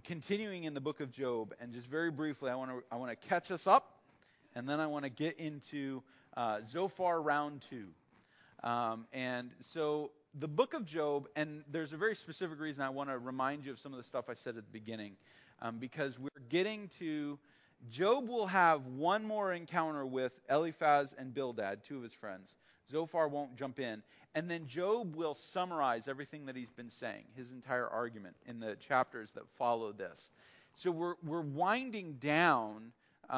continuing in the book of Job, and just very briefly, I want to catch us up, and then I want to get into Zophar round 2. And so the book of Job, and there's a very specific reason I want to remind you of some of the stuff I said at the beginning, because we're getting to Job will have one more encounter with Eliphaz and Bildad, two of his friends. Zophar won't jump in. And then Job will summarize everything that he's been saying, his entire argument, in the chapters that follow this. So we're winding down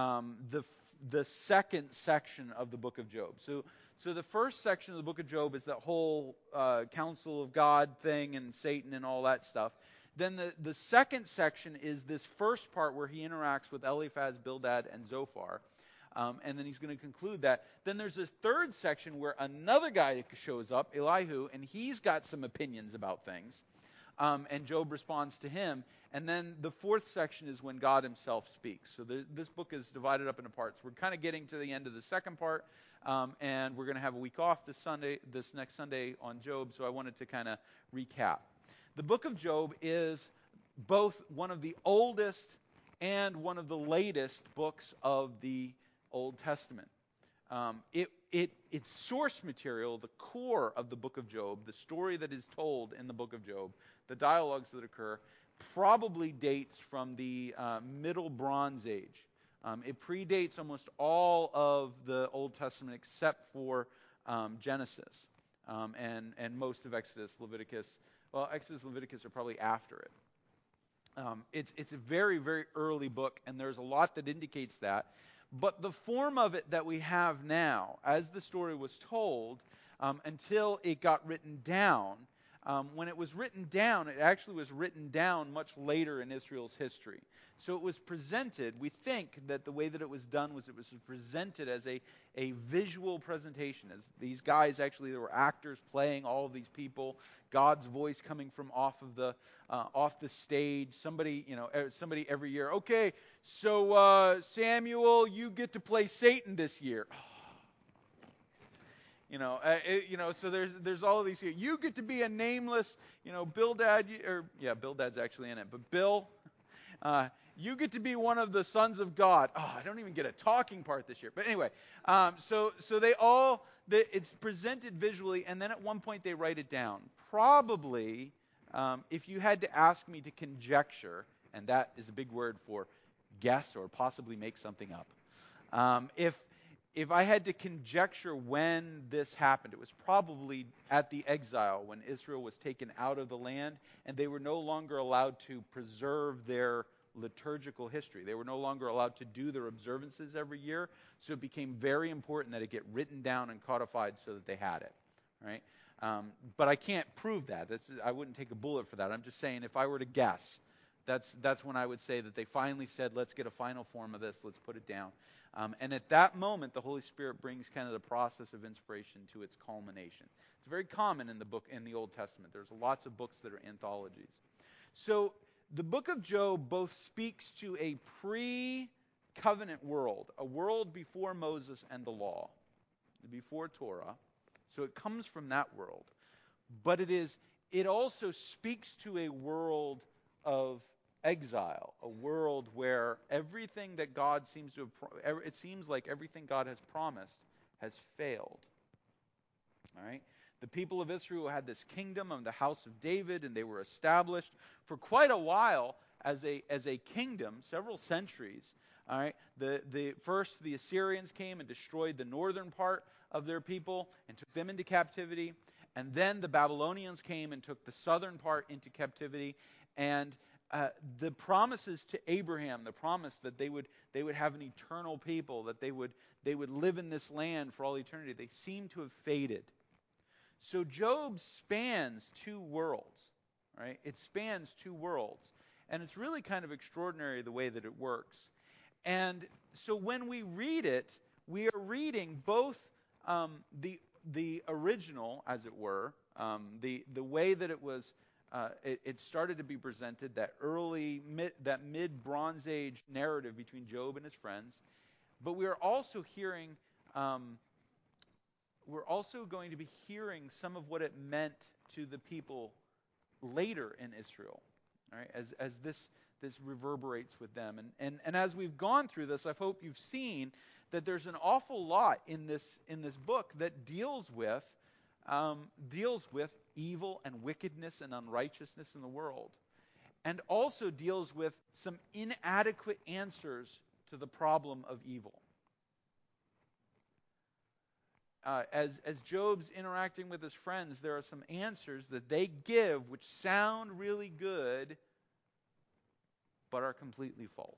the second section of the book of Job. So the first section of the book of Job is that whole counsel of God thing and Satan and all that stuff. Then the second section is this first part where he interacts with Eliphaz, Bildad, and Zophar. And then he's going to conclude that. Then there's a third section where another guy shows up, Elihu, and he's got some opinions about things. And Job responds to him. And then the fourth section is when God himself speaks. So this book is divided up into parts. We're kind of getting to the end of the second part, and we're going to have a week off this next Sunday on Job, so I wanted to kind of recap. The book of Job is both one of the oldest and one of the latest books of the Old Testament. Its source material, the core of the book of Job, the story that is told in the book of Job, the dialogues that occur, probably dates from the Middle Bronze Age. It predates almost all of the Old Testament except for Genesis and most of Exodus, Leviticus. Well, Exodus and Leviticus are probably after it. It's a very, very early book, and there's a lot that indicates that. But the form of it that we have now, as the story was told, until it got written down, when it was written down, it actually was written down much later in Israel's history. So it was presented, we think that the way that it was done was it was presented as a visual presentation. As these guys actually, there were actors playing all of these people, God's voice coming from off the stage. Somebody every year, okay, so Samuel, you get to play Satan this year. So there's all of these here. You get to be a nameless, Bildad, Bildad's actually in it, but Bill, you get to be one of the sons of God. Oh, I don't even get a talking part this year. But anyway, so it's presented visually, and then at one point they write it down. Probably, if you had to ask me to conjecture, and that is a big word for guess or possibly make something up. If I had to conjecture when this happened, it was probably at the exile when Israel was taken out of the land and they were no longer allowed to preserve their liturgical history. They were no longer allowed to do their observances every year, so it became very important that it get written down and codified so that they had it. Right? But I can't prove that. I wouldn't take a bullet for that. I'm just saying if I were to guess, that's when I would say that they finally said, let's get a final form of this, let's put it down. And at that moment, the Holy Spirit brings kind of the process of inspiration to its culmination. It's very common in the Old Testament. There's lots of books that are anthologies. So the book of Job both speaks to a pre-covenant world, a world before Moses and the law, before Torah. So it comes from that world. But it also speaks to a world of exile, a world where everything that God seems to have, it seems like everything God has promised has failed. All right? The people of Israel had this kingdom of the house of David, and they were established for quite a while as a kingdom, several centuries. All right? First the Assyrians came and destroyed the northern part of their people and took them into captivity, and then the Babylonians came and took the southern part into captivity, and the promises to Abraham, the promise that they would have an eternal people, that they would live in this land for all eternity, they seem to have faded. So Job spans two worlds, right? It spans two worlds, and it's really kind of extraordinary the way that it works. And so when we read it, we are reading both the original, as it were, the way that it was. It started to be presented, that mid Bronze Age narrative between Job and his friends. But we are also hearing, we're also going to be hearing some of what it meant to the people later in Israel. All right, as this reverberates with them. And as we've gone through this, I hope you've seen that there's an awful lot in this book that deals with evil and wickedness and unrighteousness in the world, and also deals with some inadequate answers to the problem of evil. As Job's interacting with his friends, there are some answers that they give which sound really good, but are completely false.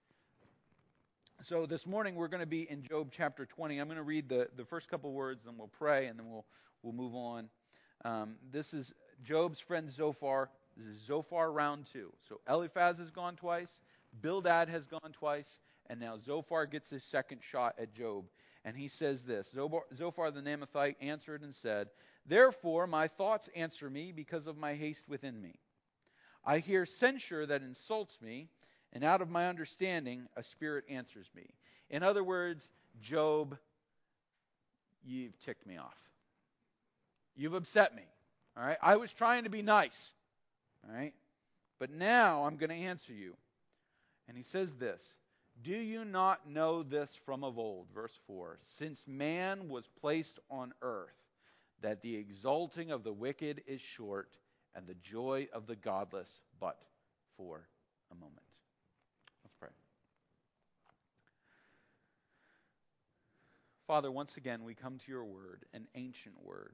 So this morning we're going to be in Job chapter 20. I'm going to read the first couple words, and we'll pray, and then we'll move on. This is Job's friend Zophar. This is Zophar round 2. So Eliphaz has gone twice, Bildad has gone twice, and now Zophar gets his second shot at Job. And he says this, Zophar the Naamathite answered and said, "Therefore my thoughts answer me because of my haste within me. I hear censure that insults me, and out of my understanding a spirit answers me." In other words, Job, you've ticked me off. You've upset me. All right? I was trying to be nice. All right? But now I'm going to answer you. And he says this, "Do you not know this from of old?" Verse 4. "Since man was placed on earth, that the exalting of the wicked is short, and the joy of the godless but for a moment." Let's pray. Father, once again we come to your word, an ancient word,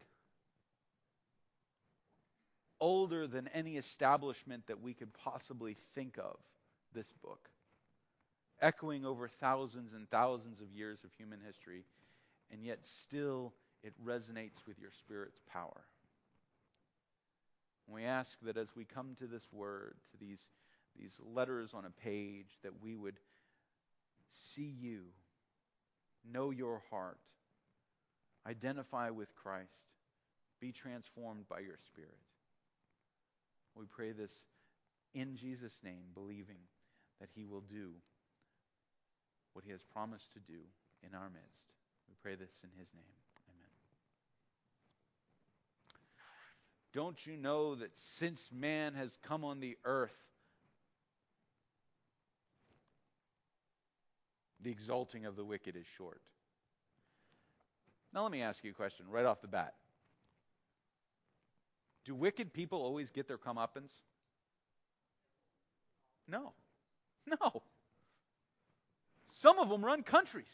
older than any establishment that we could possibly think of, this book, echoing over thousands and thousands of years of human history, and yet still it resonates with your Spirit's power. And we ask that as we come to this word, to these letters on a page, that we would see you, know your heart, identify with Christ, be transformed by your Spirit. We pray this in Jesus' name, believing that he will do what he has promised to do in our midst. We pray this in his name. Amen. Don't you know that since man has come on the earth, the exalting of the wicked is short? Now let me ask you a question right off the bat. Do wicked people always get their comeuppance? No. No. Some of them run countries.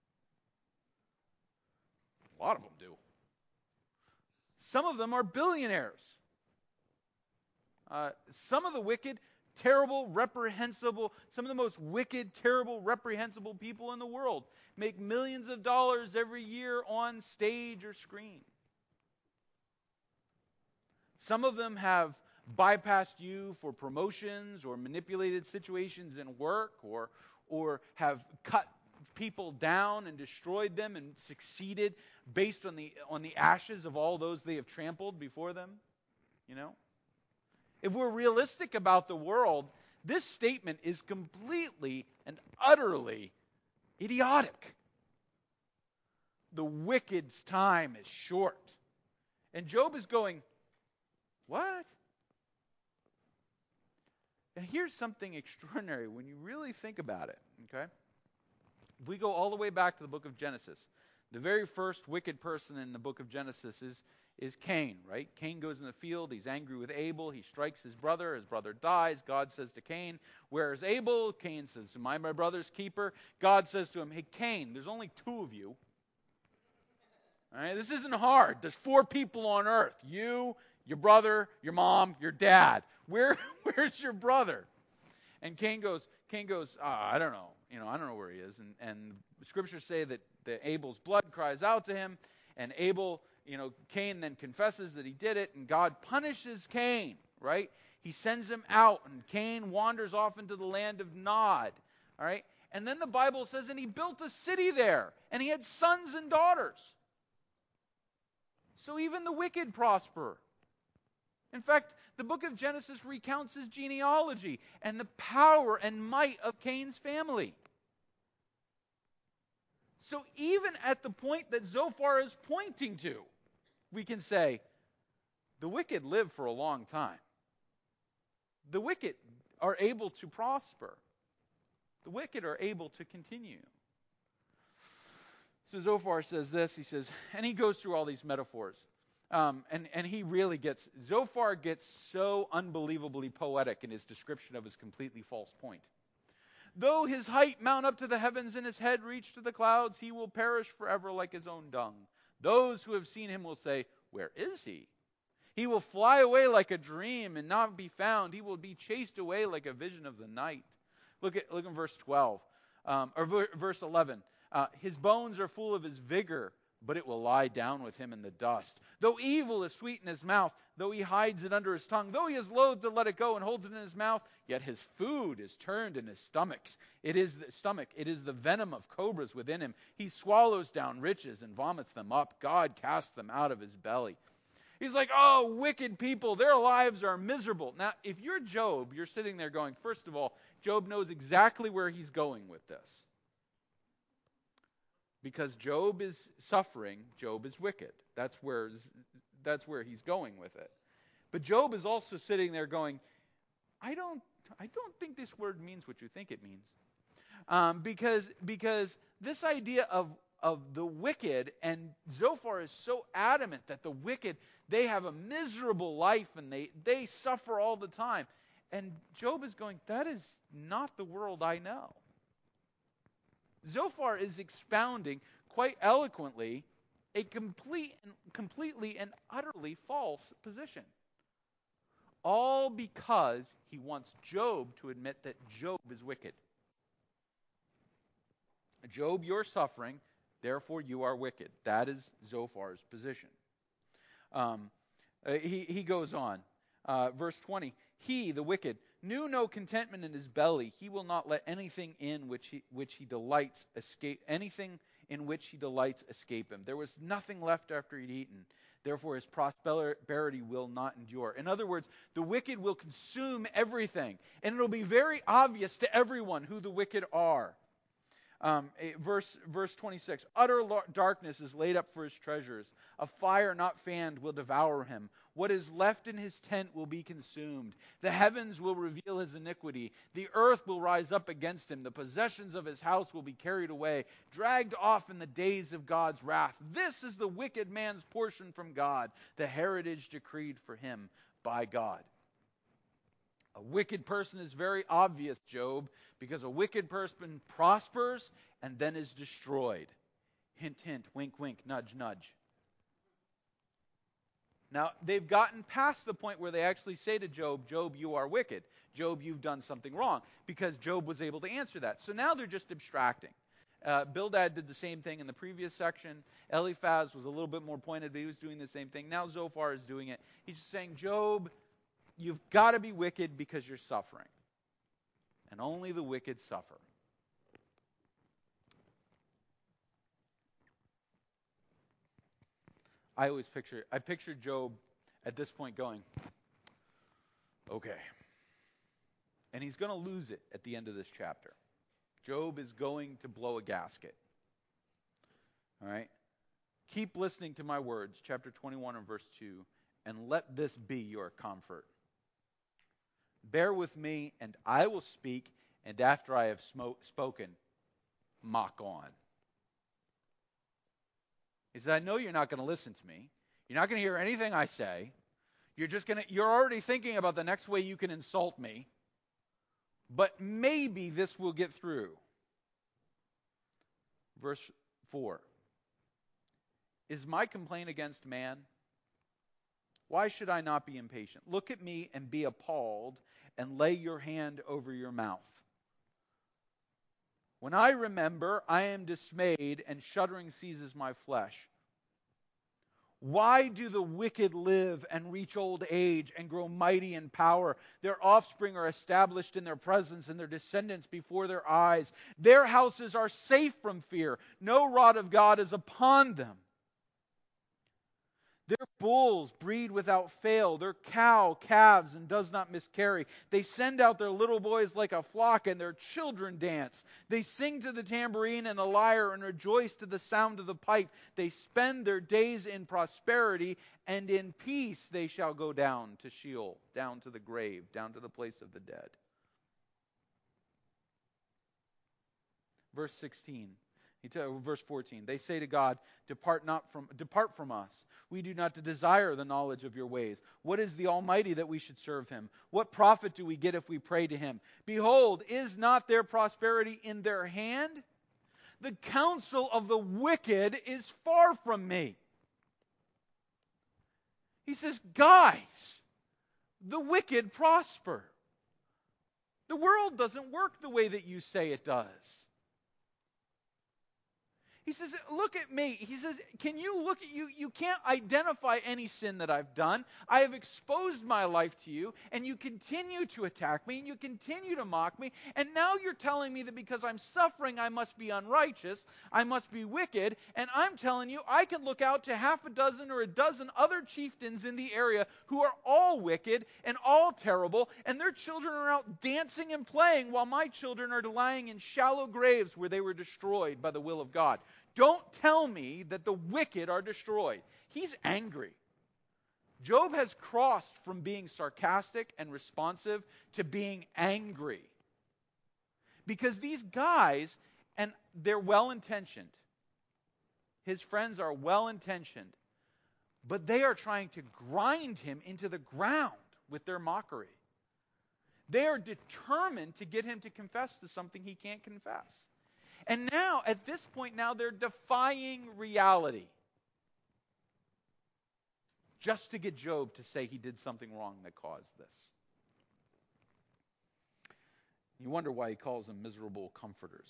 A lot of them do. Some of them are billionaires. Some of the wicked, terrible, reprehensible, some of the most wicked, terrible, reprehensible people in the world make millions of dollars every year on stage or screen. Some of them have bypassed you for promotions or manipulated situations in work, or have cut people down and destroyed them and succeeded based on the ashes of all those they have trampled before them. You know? If we're realistic about the world, this statement is completely and utterly idiotic. The wicked's time is short. And Job is going, what? And here's something extraordinary when you really think about it, okay? If we go all the way back to the book of Genesis, the very first wicked person in the book of Genesis is Cain, right? Cain goes in the field, he's angry with Abel, he strikes his brother dies. God says to Cain, "Where is Abel?" Cain says, "Am I my brother's keeper?" God says to him, "Hey Cain, there's only 2 of you. All right, this isn't hard. There's 4 people on earth. You, your brother, your mom, your dad. Where's your brother?" And Cain goes, I don't know. I don't know where he is. And the scriptures say that Abel's blood cries out to him, and Cain then confesses that he did it, and God punishes Cain, right? He sends him out, and Cain wanders off into the land of Nod, all right? And then the Bible says, and he built a city there, and he had sons and daughters. So even the wicked prosper. In fact, the book of Genesis recounts his genealogy and the power and might of Cain's family. So even at the point that Zophar is pointing to, we can say, the wicked live for a long time. The wicked are able to prosper. The wicked are able to continue. So Zophar says this, he says, and he goes through all these metaphors. And he really Zophar gets so unbelievably poetic in his description of his completely false point. Though his height mount up to the heavens and his head reach to the clouds, he will perish forever like his own dung. Those who have seen him will say, where is he? He will fly away like a dream and not be found. He will be chased away like a vision of the night. Look at verse 12, verse 11. His bones are full of his vigor, but it will lie down with him in the dust. Though evil is sweet in his mouth, though he hides it under his tongue, though he is loath to let it go and holds it in his mouth, yet his food is turned in his stomach. It is the venom of cobras within him. He swallows down riches and vomits them up. God casts them out of his belly. He's like, oh, wicked people, their lives are miserable. Now, if you're Job, you're sitting there going, first of all, Job knows exactly where he's going with this. Because Job is suffering, Job is wicked. That's where he's going with it. But Job is also sitting there going, I don't think this word means what you think it means. Because this idea of the wicked, and Zophar is so adamant that the wicked, they have a miserable life and they suffer all the time. And Job is going, that is not the world I know. Zophar is expounding quite eloquently a completely and utterly false position. All because he wants Job to admit that Job is wicked. Job, you're suffering, therefore you are wicked. That is Zophar's position. He goes on. Verse 20. He, the wicked, knew no contentment in his belly. He will not let anything in which he delights escape him. There was nothing left after he'd eaten. Therefore his prosperity will not endure. In other words, the wicked will consume everything, and it'll be very obvious to everyone who the wicked are. Verse 26, utter darkness is laid up for his treasures. A fire not fanned will devour him. What is left in his tent will be consumed. The heavens will reveal his iniquity. The earth will rise up against him. The possessions of his house will be carried away, dragged off in the days of God's wrath. This is the wicked man's portion from God, the heritage decreed for him by God. A wicked person is very obvious, Job, because a wicked person prospers and then is destroyed. Hint, hint, wink, wink, nudge, nudge. Now, they've gotten past the point where they actually say to Job, Job, you are wicked. Job, you've done something wrong, because Job was able to answer that. So now they're just abstracting. Bildad did the same thing in the previous section. Eliphaz was a little bit more pointed, but he was doing the same thing. Now Zophar is doing it. He's just saying, Job, you've got to be wicked because you're suffering. And only the wicked suffer. I picture Job at this point going, okay. And he's going to lose it at the end of this chapter. Job is going to blow a gasket. All right? Keep listening to my words, chapter 21 and verse 2, and let this be your comfort. Bear with me, and I will speak, and after I have spoken, mock on. He said, I know you're not going to listen to me. You're not going to hear anything I say. You're already thinking about the next way you can insult me. But maybe this will get through. Verse 4. Is my complaint against man? Why should I not be impatient? Look at me and be appalled, and lay your hand over your mouth. When I remember, I am dismayed, and shuddering seizes my flesh. Why do the wicked live and reach old age and grow mighty in power? Their offspring are established in their presence, and their descendants before their eyes. Their houses are safe from fear. No rod of God is upon them. Their bulls breed without fail. Their cow calves and does not miscarry. They send out their little boys like a flock, and their children dance. They sing to the tambourine and the lyre and rejoice to the sound of the pipe. They spend their days in prosperity, and in peace they shall go down to Sheol, down to the grave, down to the place of the dead. Verse 16. Verse 14. They say to God, depart from us. We do not desire the knowledge of your ways. What is the Almighty that we should serve him? What profit do we get if we pray to him? Behold, is not their prosperity in their hand? The counsel of the wicked is far from me. He says, guys, the wicked prosper. The world doesn't work the way that you say it does. He says, look at me. He says, can you look at you? You can't identify any sin that I've done. I have exposed my life to you, and you continue to attack me, and you continue to mock me, and now you're telling me that because I'm suffering, I must be unrighteous, I must be wicked, and I'm telling you, I can look out to half a dozen or a dozen other chieftains in the area who are all wicked and all terrible, and their children are out dancing and playing while my children are lying in shallow graves where they were destroyed by the will of God. Don't tell me that the wicked are destroyed. He's angry. Job has crossed from being sarcastic and responsive to being angry. Because these guys, and they're well-intentioned. His friends are well-intentioned. But they are trying to grind him into the ground with their mockery. They are determined to get him to confess to something he can't confess. And now, at this point now, they're defying reality. Just to get Job to say he did something wrong that caused this. You wonder why he calls them miserable comforters.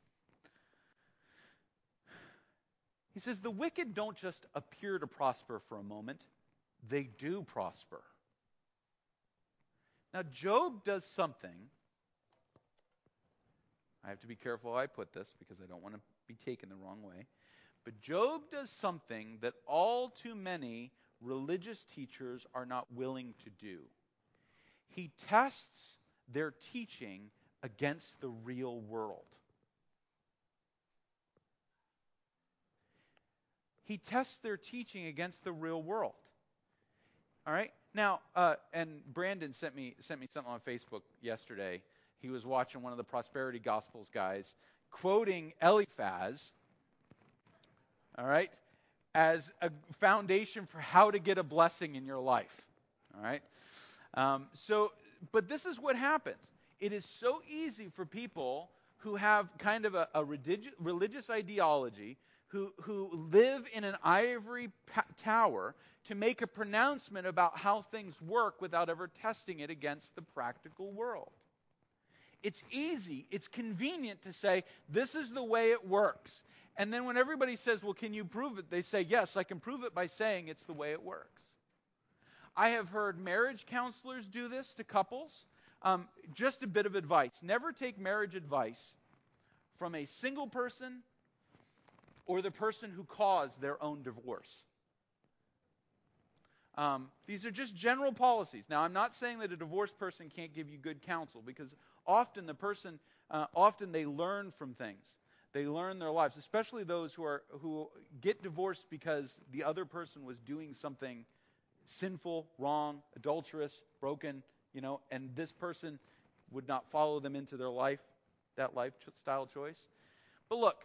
He says the wicked don't just appear to prosper for a moment. They do prosper. Now, Job does something. I have to be careful how I put this because I don't want to be taken the wrong way. But Job does something that all too many religious teachers are not willing to do. He tests their teaching against the real world. He tests their teaching against the real world. All right? Now, and Brandon sent me something on Facebook yesterday. He was watching one of the Prosperity Gospels guys quoting Eliphaz, all right, as a foundation for how to get a blessing in your life. All right? But this is what happens. It is so easy for people who have kind of a religious ideology, who live in an ivory tower, to make a pronouncement about how things work without ever testing it against the practical world. It's easy, it's convenient to say, this is the way it works. And then when everybody says, well, can you prove it? They say, yes, I can prove it by saying it's the way it works. I have heard marriage counselors do this to couples. Just a bit of advice. Never take marriage advice from a single person or the person who caused their own divorce. These are just general policies. Now, I'm not saying that a divorced person can't give you good counsel, because often they learn from things. They learn their lives, especially those who get divorced because the other person was doing something sinful, wrong, adulterous, broken, and this person would not follow them into their life, that lifestyle choice. But look,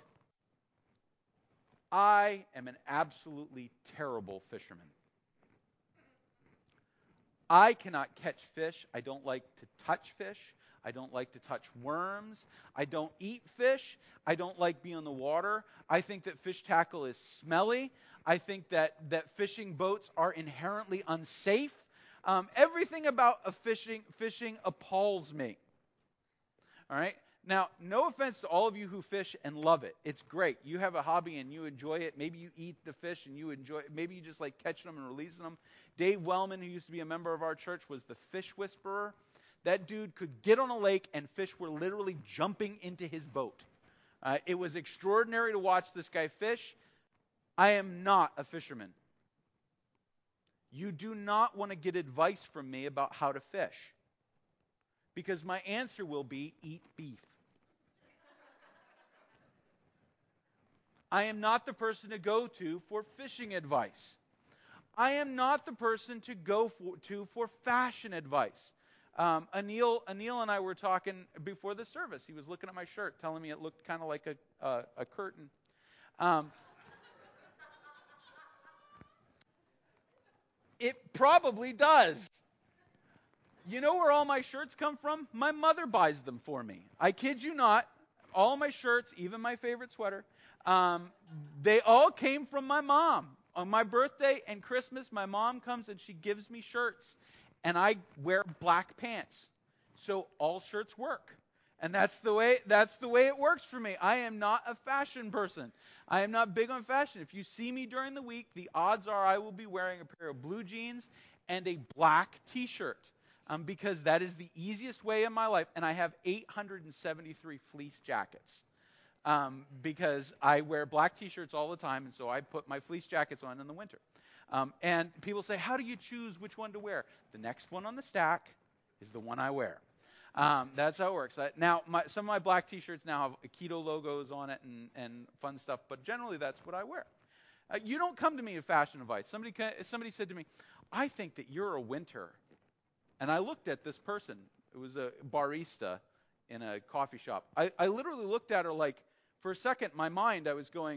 I am an absolutely terrible fisherman. I cannot catch fish. I don't like to touch fish. I don't like to touch worms. I don't eat fish. I don't like being in the water. I think that fish tackle is smelly. I think that fishing boats are inherently unsafe. Everything about fishing appalls me. All right? Now, no offense to all of you who fish and love it. It's great. You have a hobby and you enjoy it. Maybe you eat the fish and you enjoy it. Maybe you just like catching them and releasing them. Dave Wellman, who used to be a member of our church, was the fish whisperer. That dude could get on a lake and fish were literally jumping into his boat. It was extraordinary to watch this guy fish. I am not a fisherman. You do not want to get advice from me about how to fish, because my answer will be eat beef. I am not the person to go to for fishing advice. I am not the person to go to for fashion advice. Anil and I were talking before the service. He was looking at my shirt, telling me it looked kind of like a curtain. Um, it probably does. You know where all my shirts come from? My mother buys them for me. I kid you not. All my shirts, even my favorite sweater, they all came from my mom. On my birthday and Christmas, my mom comes and she gives me shirts. And I wear black pants. So all shirts work. And that's the way it works for me. I am not a fashion person. I am not big on fashion. If you see me during the week, the odds are I will be wearing a pair of blue jeans and a black t-shirt. Because that is the easiest way in my life. And I have 873 fleece jackets. Because I wear black t-shirts all the time, and so I put my fleece jackets on in the winter. And people say, how do you choose which one to wear? The next one on the stack is the one I wear. That's how it works. Now, some of my black t-shirts now have keto logos on it and fun stuff, but generally that's what I wear. You don't come to me with fashion advice. Somebody said to me, I think that you're a winter. And I looked at this person. It was a barista in a coffee shop. I literally looked at her like, for a second, my mind, I was going,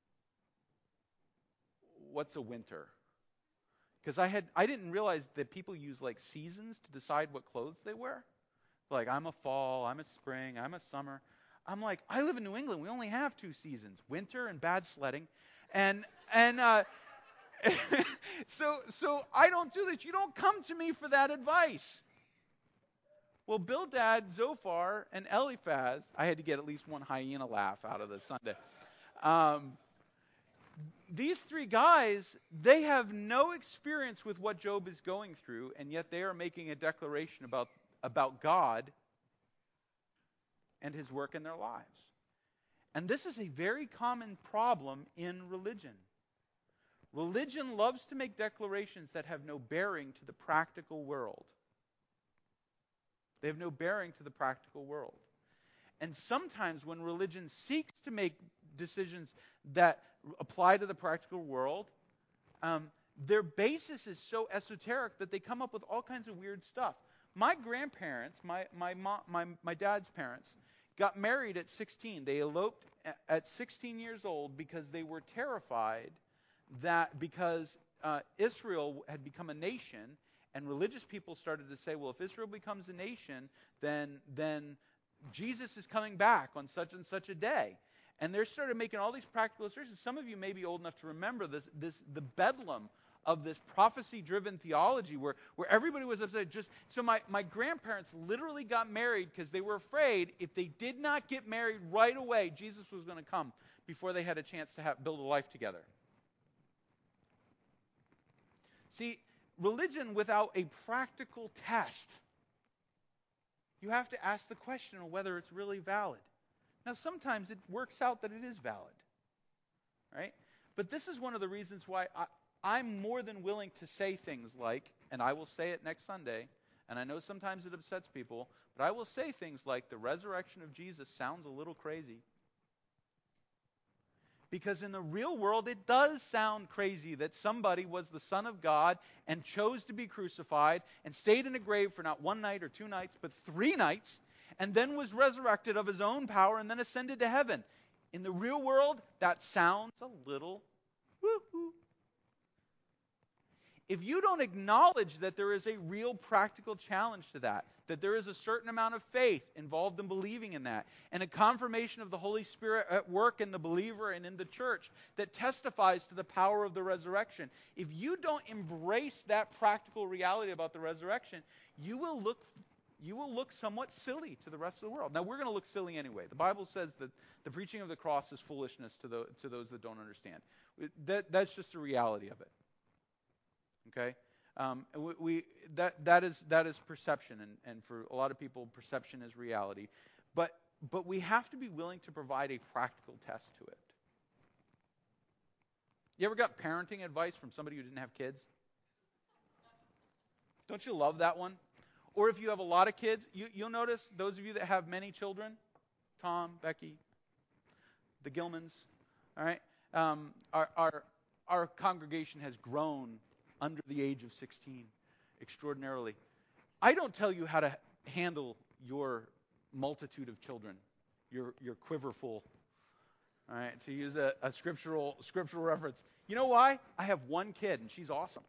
what's a winter? Because I didn't realize that people use like seasons to decide what clothes they wear. Like, I'm a fall, I'm a spring, I'm a summer. I'm like, I live in New England. We only have 2 seasons, winter and bad sledding. And so I don't do this. You don't come to me for that advice. Well, Bildad, Zophar, and Eliphaz, I had to get at least one hyena laugh out of this Sunday. These 3 guys, they have no experience with what Job is going through, and yet they are making a declaration about God and his work in their lives. And this is a very common problem in religion. Religion loves to make declarations that have no bearing to the practical world. They have no bearing to the practical world. And sometimes when religion seeks to make decisions that apply to the practical world, their basis is so esoteric that they come up with all kinds of weird stuff. My grandparents, my dad's parents, got married at 16. They eloped at 16 years old because they were terrified that because Israel had become a nation, and religious people started to say, well, if Israel becomes a nation, then Jesus is coming back on such and such a day. And they started making all these practical assertions. Some of you may be old enough to remember the bedlam of this prophecy-driven theology where everybody was upset. So my grandparents literally got married because they were afraid if they did not get married right away, Jesus was going to come before they had a chance to build a life together. See, religion without a practical test, you have to ask the question of whether it's really valid. Now, sometimes it works out that it is valid, right? But this is one of the reasons why I'm more than willing to say things like, and I will say it next Sunday, and I know sometimes it upsets people, but I will say things like the resurrection of Jesus sounds a little crazy. Because in the real world, it does sound crazy that somebody was the Son of God and chose to be crucified and stayed in a grave for not 1 night or 2 nights, but 3 nights, and then was resurrected of his own power and then ascended to heaven. In the real world, that sounds a little woo-hoo. If you don't acknowledge that there is a real practical challenge to that there is a certain amount of faith involved in believing in that, and a confirmation of the Holy Spirit at work in the believer and in the church that testifies to the power of the resurrection, if you don't embrace that practical reality about the resurrection, you will look somewhat silly to the rest of the world. Now, we're going to look silly anyway. The Bible says that the preaching of the cross is foolishness to those that don't understand. That's just a reality of it. Okay? That is perception, and for a lot of people, perception is reality. But we have to be willing to provide a practical test to it. You ever got parenting advice from somebody who didn't have kids? Don't you love that one? Or if you have a lot of kids, you'll notice, those of you that have many children, Tom, Becky, the Gilmans, all right, our congregation has grown under the age of 16 extraordinarily. I don't tell you how to handle your multitude of children, your quiverful. All right, to use a scriptural reference. You know why? I have one kid, and she's awesome.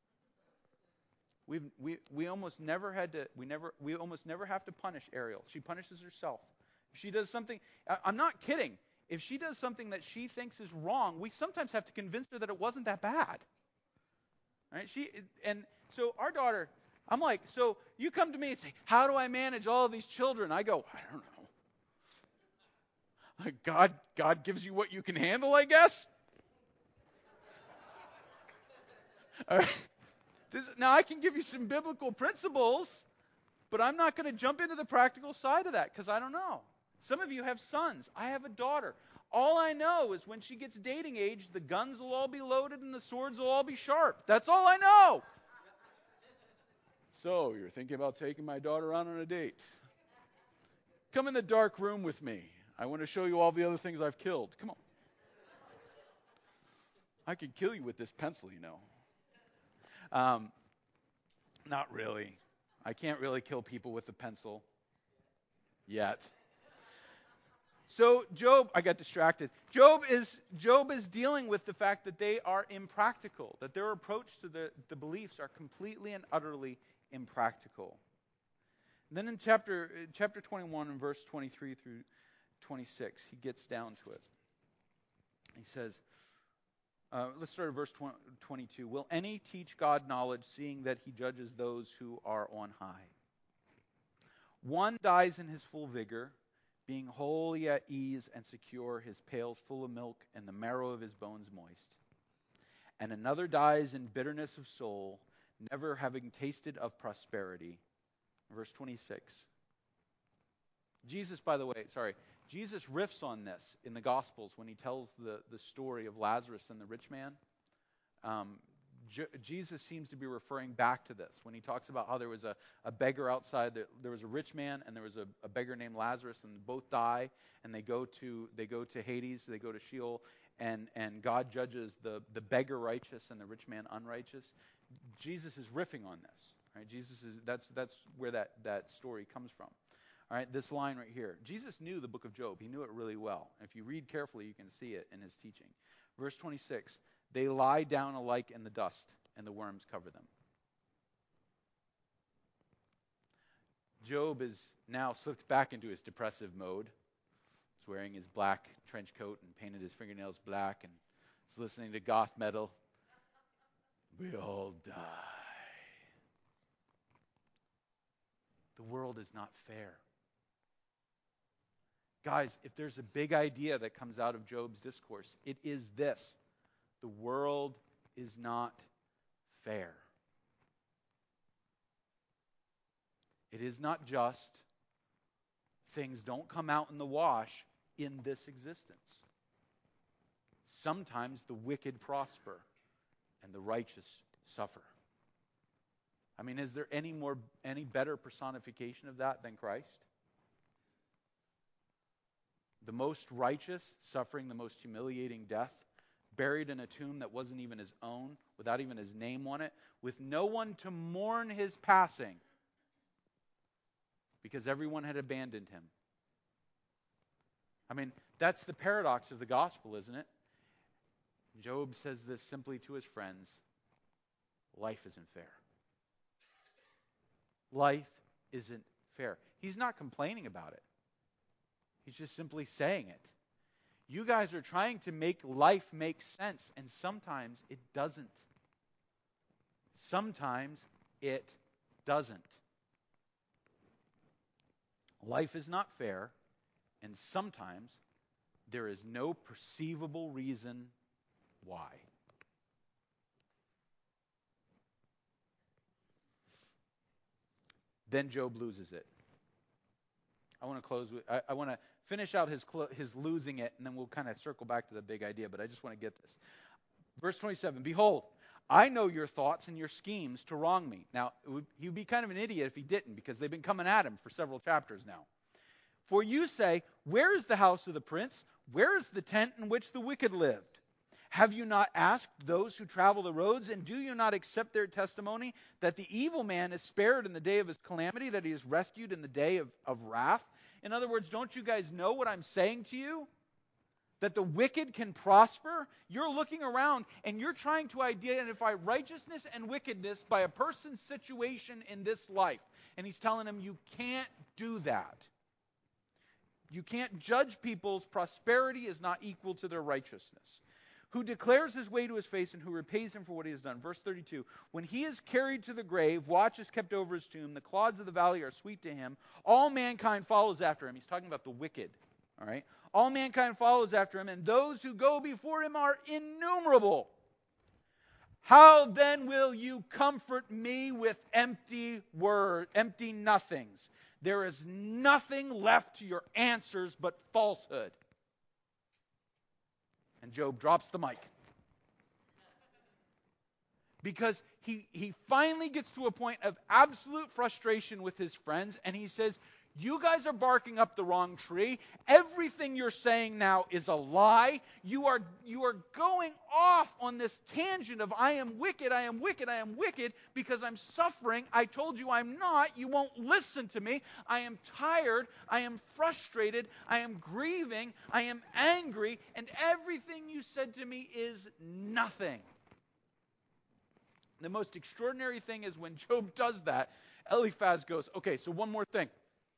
We almost never have to punish Ariel. She punishes herself. If she does something, I'm not kidding. If she does something that she thinks is wrong, we sometimes have to convince her that it wasn't that bad. Right? And so our daughter, I'm like, so you come to me and say, how do I manage all of these children? I go, I don't know. God gives you what you can handle, I guess. All right. Now, I can give you some biblical principles, but I'm not going to jump into the practical side of that because I don't know. Some of you have sons. I have a daughter. All I know is when she gets dating age, the guns will all be loaded and the swords will all be sharp. That's all I know. So, you're thinking about taking my daughter out on a date. Come in the dark room with me. I want to show you all the other things I've killed. Come on. I could kill you with this pencil, you know. Not really. I can't really kill people with a pencil yet. So Job, I got distracted. Job is dealing with the fact that they are impractical, that their approach to the beliefs are completely and utterly impractical. And then in chapter 21 and verse 23 through 26, he gets down to it. He says, let's start at verse 22. Will any teach God knowledge, seeing that he judges those who are on high? One dies in his full vigor, being wholly at ease and secure, his pails full of milk, and the marrow of his bones moist. And another dies in bitterness of soul, never having tasted of prosperity. Verse 26. Jesus riffs on this in the Gospels when he tells the story of Lazarus and the rich man. Jesus seems to be referring back to this when he talks about how there was a beggar outside. There was a rich man and there was a beggar named Lazarus, and both die and they go to Hades, they go to Sheol, and God judges the beggar righteous and the rich man unrighteous. Jesus is riffing on this. Right? That's where that story comes from. All right, this line right here. Jesus knew the book of Job. He knew it really well. If you read carefully, you can see it in his teaching. Verse 26, they lie down alike in the dust, and the worms cover them. Job is now slipped back into his depressive mode. He's wearing his black trench coat and painted his fingernails black and is listening to goth metal. We all die. The world is not fair. Guys, if there's a big idea that comes out of Job's discourse, it is this. The world is not fair. It is not just. Things don't come out in the wash in this existence. Sometimes the wicked prosper and the righteous suffer. I mean, is there any better personification of that than Christ? The most righteous, suffering the most humiliating death, buried in a tomb that wasn't even his own, without even his name on it, with no one to mourn his passing, because everyone had abandoned him. I mean, that's the paradox of the gospel, isn't it? Job says this simply to his friends: life isn't fair. Life isn't fair. He's not complaining about it. He's just simply saying it. You guys are trying to make life make sense, and sometimes it doesn't. Sometimes it doesn't. Life is not fair, and sometimes there is no perceivable reason why. Then Job loses it. I want to close with, I want to finish out his losing it, and then we'll kind of circle back to the big idea, but I just want to get this. Verse 27, behold, I know your thoughts and your schemes to wrong me. Now, he would be kind of an idiot if he didn't, because they've been coming at him for several chapters now. For you say, where is the house of the prince? Where is the tent in which the wicked lived? Have you not asked those who travel the roads, and do you not accept their testimony, that the evil man is spared in the day of his calamity, that he is rescued in the day of wrath? In other words, don't you guys know what I'm saying to you? That the wicked can prosper? You're looking around and you're trying to identify righteousness and wickedness by a person's situation in this life. And he's telling them you can't do that. You can't judge people's prosperity is not equal to their righteousness. Who declares his way to his face and who repays him for what he has done. Verse 32, when he is carried to the grave, watch is kept over his tomb, the clods of the valley are sweet to him, all mankind follows after him. He's talking about the wicked, all right? All mankind follows after him, and those who go before him are innumerable. How then will you comfort me with empty nothings? There is nothing left to your answers but falsehood. And Job drops the mic. Because he finally gets to a point of absolute frustration with his friends, and he says, you guys are barking up the wrong tree. Everything you're saying now is a lie. You are going off on this tangent of I am wicked, I am wicked, I am wicked because I'm suffering. I told you I'm not. You won't listen to me. I am tired. I am frustrated. I am grieving. I am angry. And everything you said to me is nothing. The most extraordinary thing is when Job does that, Eliphaz goes, okay, so one more thing.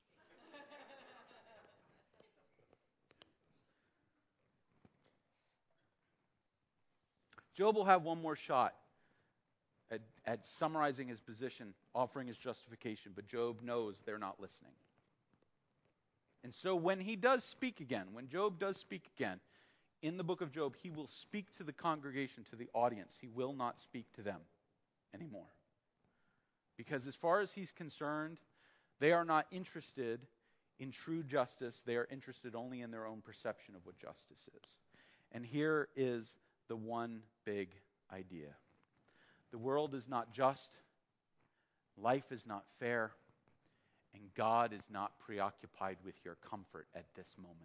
Job will have one more shot at summarizing his position, offering his justification, but Job knows they're not listening. And so when he does speak again, when Job does speak again, in the book of Job, he will speak to the congregation, to the audience. He will not speak to them anymore. Because as far as he's concerned, they are not interested in true justice. They are interested only in their own perception of what justice is. And here is the one big idea. The world is not just, life is not fair, and God is not preoccupied with your comfort at this moment.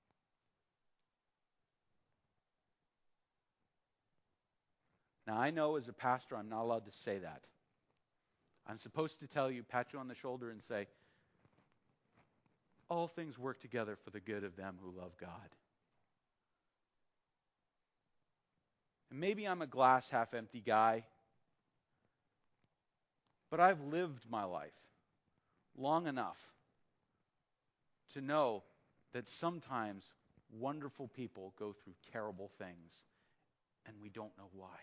Now, I know as a pastor I'm not allowed to say that. I'm supposed to tell you, pat you on the shoulder and say, all things work together for the good of them who love God. And maybe I'm a glass half empty guy, but I've lived my life long enough to know that sometimes wonderful people go through terrible things and we don't know why.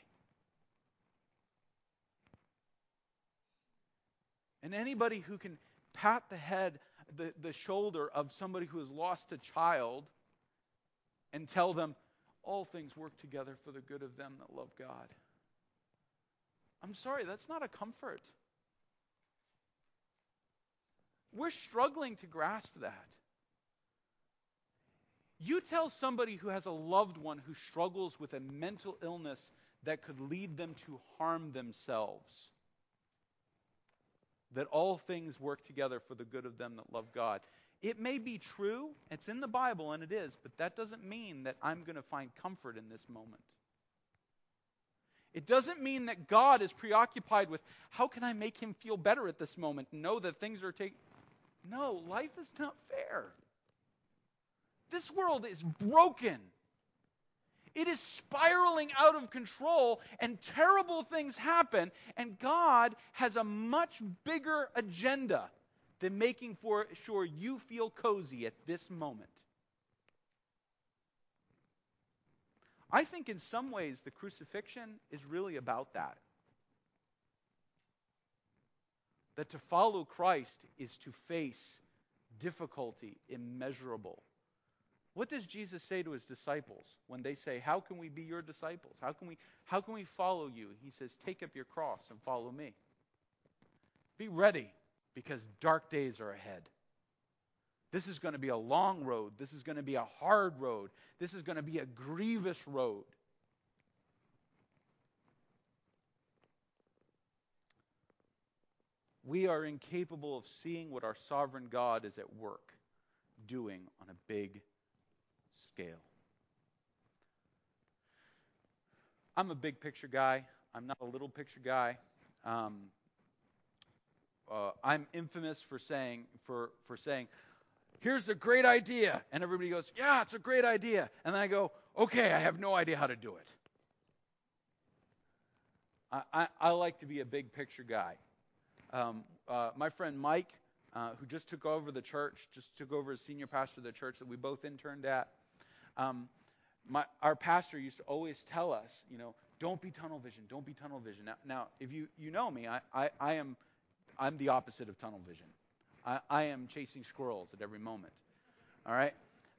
And anybody who can pat the shoulder of somebody who has lost a child and tell them, all things work together for the good of them that love God. I'm sorry, that's not a comfort. We're struggling to grasp that. You tell somebody who has a loved one who struggles with a mental illness that could lead them to harm themselves, that all things work together for the good of them that love God. It may be true, it's in the Bible, and it is, but that doesn't mean that I'm going to find comfort in this moment. It doesn't mean that God is preoccupied with, how can I make him feel better at this moment and know that things are taking... No, life is not fair. This world is broken. It is spiraling out of control, and terrible things happen, and God has a much bigger agenda than making sure you feel cozy at this moment. I think in some ways the crucifixion is really about that. That to follow Christ is to face difficulty immeasurable. What does Jesus say to his disciples when they say, how can we be your disciples? How can we follow you? He says, take up your cross and follow me. Be ready, because dark days are ahead. This is going to be a long road. This is going to be a hard road. This is going to be a grievous road. We are incapable of seeing what our sovereign God is at work doing on a big scale. I'm a big picture guy. I'm not a little picture guy. I'm infamous for saying, here's a great idea. And everybody goes, yeah, it's a great idea. And then I go, okay, I have no idea how to do it. I like to be a big picture guy. My friend Mike, who just took over the church, just took over as senior pastor of the church that we both interned at, our pastor used to always tell us, don't be tunnel vision, don't be tunnel vision. Now if you know me, I'm the opposite of tunnel vision. I am chasing squirrels at every moment. All right?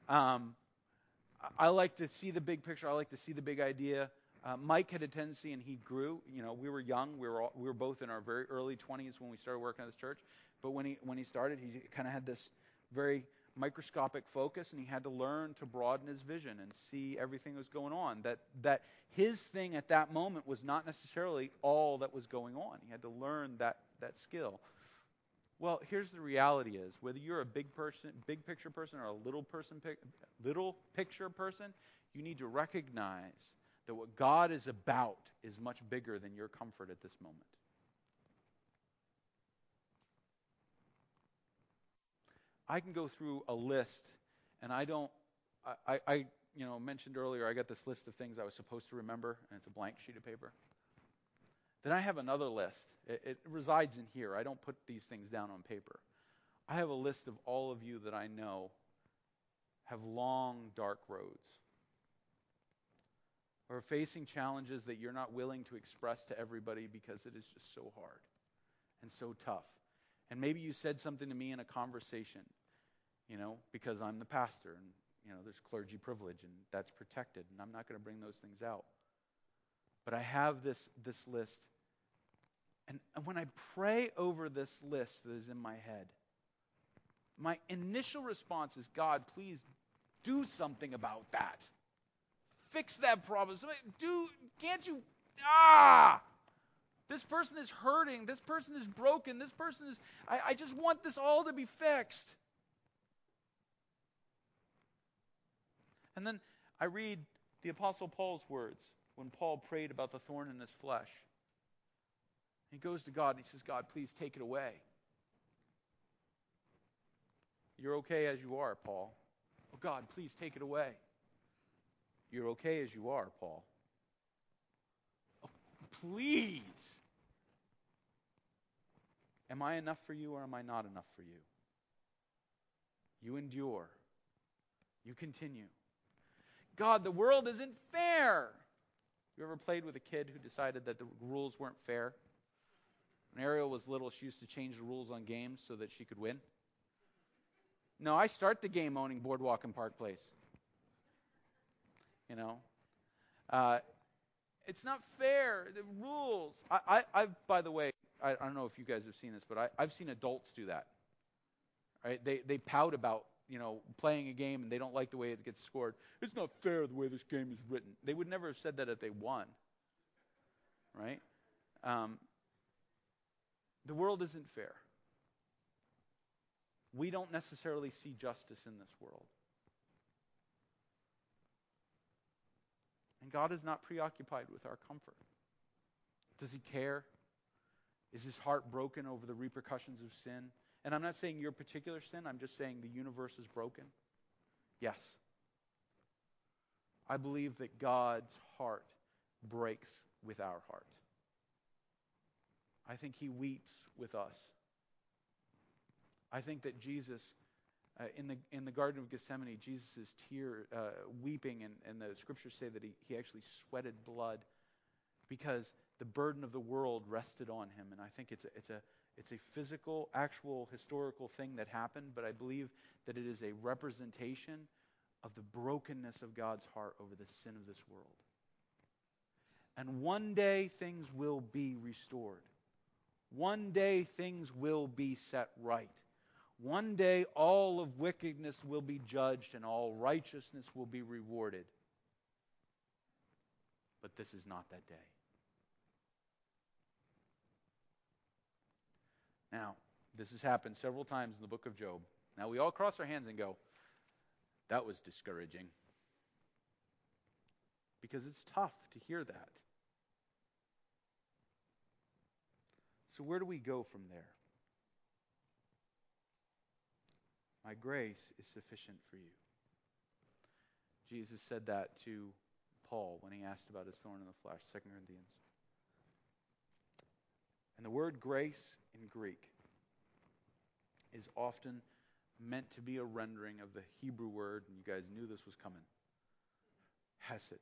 I like to see the big picture. I like to see the big idea. Mike had a tendency, and he grew. We were young. We were both in our very early 20s when we started working at this church. But when he started, he kind of had this very microscopic focus, and he had to learn to broaden his vision and see everything that was going on. That his thing at that moment was not necessarily all that was going on. He had to learn that skill. Well, here's the reality: is whether you're a big picture person, or a little picture person, you need to recognize that what God is about is much bigger than your comfort at this moment. I can go through a list, and I mentioned earlier I got this list of things I was supposed to remember, and it's a blank sheet of paper. Then I have another list. It resides in here. I don't put these things down on paper. I have a list of all of you that I know have long, dark roads, or are facing challenges that you're not willing to express to everybody because it is just so hard and so tough. And maybe you said something to me in a conversation, because I'm the pastor, and there's clergy privilege, and that's protected, and I'm not going to bring those things out. But I have this list. And when I pray over this list that is in my head, my initial response is, God, please do something about that. Fix that problem. Can't you? This person is hurting. This person is broken. This person is, I just want this all to be fixed. And then I read the Apostle Paul's words when Paul prayed about the thorn in his flesh. He goes to God and he says, God, please take it away. You're okay as you are, Paul. Oh, God, please take it away. You're okay as you are, Paul. Oh, please. Am I enough for you, or am I not enough for you? You endure. You continue. God, the world isn't fair. You ever played with a kid who decided that the rules weren't fair? When Ariel was little, she used to change the rules on games so that she could win. No, I start the game owning Boardwalk and Park Place. It's not fair. The rules. I've, by the way, I don't know if you guys have seen this, but I've seen adults do that. Right? They pout about playing a game, and they don't like the way it gets scored. It's not fair the way this game is written. They would never have said that if they won. Right? The world isn't fair. We don't necessarily see justice in this world. And God is not preoccupied with our comfort. Does he care? Is his heart broken over the repercussions of sin? And I'm not saying your particular sin. I'm just saying the universe is broken. Yes. I believe that God's heart breaks with our heart. I think he weeps with us. I think that Jesus, in the Garden of Gethsemane, Jesus' weeping, and the scriptures say that he actually sweated blood because the burden of the world rested on him. And I think it's a physical, actual, historical thing that happened, but I believe that it is a representation of the brokenness of God's heart over the sin of this world. And one day things will be restored. One day things will be set right. One day all of wickedness will be judged and all righteousness will be rewarded. But this is not that day. Now, this has happened several times in the book of Job. Now, we all cross our hands and go, that was discouraging. Because it's tough to hear that. So where do we go from there? My grace is sufficient for you. Jesus said that to Paul when he asked about his thorn in the flesh, 2 Corinthians. And the word grace in Greek is often meant to be a rendering of the Hebrew word, and you guys knew this was coming, hesed.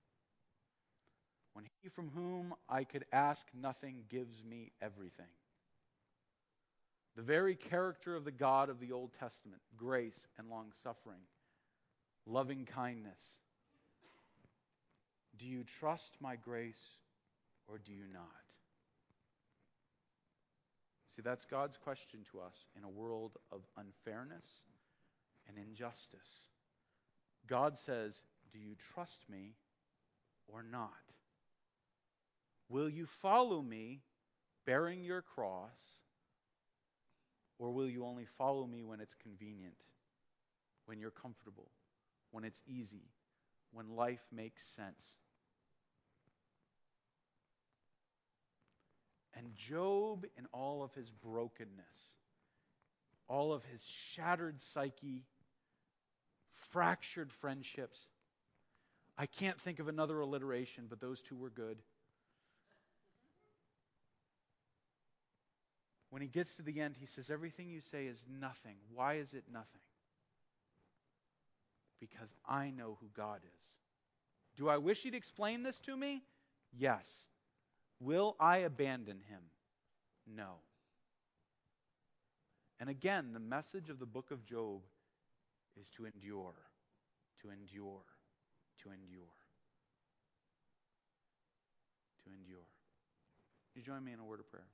When he from whom I could ask nothing gives me everything. The very character of the God of the Old Testament, grace and long-suffering, loving kindness. Do you trust my grace or do you not? See, that's God's question to us in a world of unfairness and injustice. God says, do you trust me or not? Will you follow me bearing your cross, or will you only follow me when it's convenient, when you're comfortable, when it's easy, when life makes sense? And Job, in all of his brokenness, all of his shattered psyche, fractured friendships, I can't think of another alliteration, but those two were good. When he gets to the end, he says, everything you say is nothing. Why is it nothing? Because I know who God is. Do I wish he'd explain this to me? Yes. Will I abandon him? No. And again, the message of the book of Job is to endure, to endure, to endure, to endure. Would you join me in a word of prayer?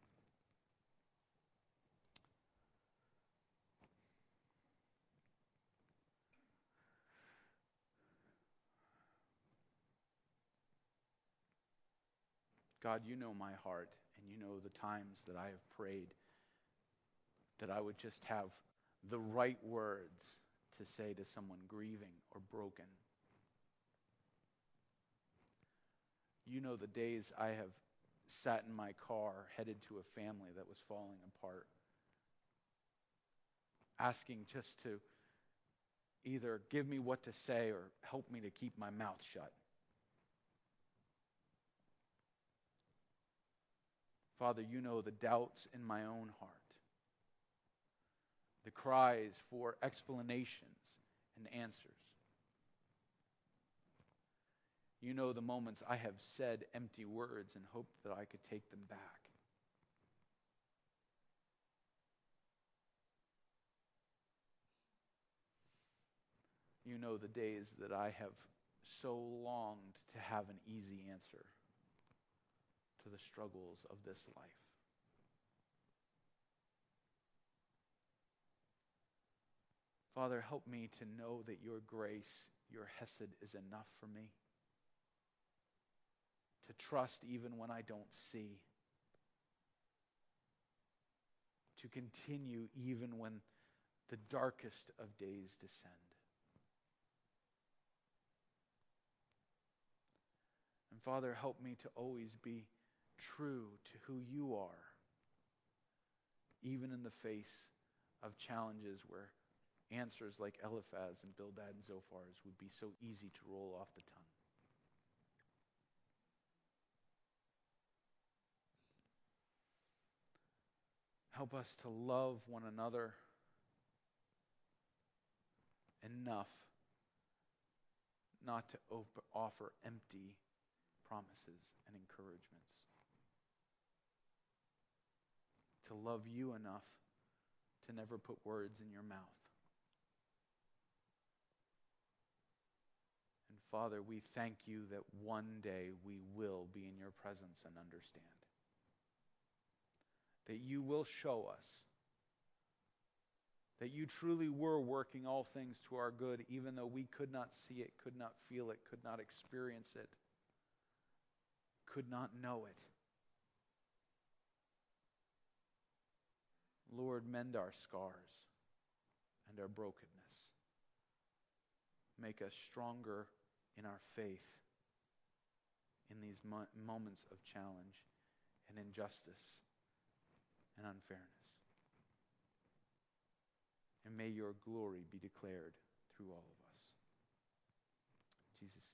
God, you know my heart, and you know the times that I have prayed that I would just have the right words to say to someone grieving or broken. You know the days I have sat in my car headed to a family that was falling apart, asking just to either give me what to say or help me to keep my mouth shut. Father, you know the doubts in my own heart, the cries for explanations and answers. You know the moments I have said empty words and hoped that I could take them back. You know the days that I have so longed to have an easy answer to the struggles of this life. Father, help me to know that your grace, your hesed, is enough for me. To trust even when I don't see. To continue even when the darkest of days descend. And Father, help me to always be true to who you are, even in the face of challenges where answers like Eliphaz and Bildad and Zophar's would be so easy to roll off the tongue. Help us to love one another enough not to offer empty promises and encouragements. To love you enough to never put words in your mouth. And Father, we thank you that one day we will be in your presence and understand. That you will show us that you truly were working all things to our good, even though we could not see it, could not feel it, could not experience it, could not know it. Lord, mend our scars and our brokenness. Make us stronger in our faith in these moments of challenge and injustice and unfairness. And may your glory be declared through all of us.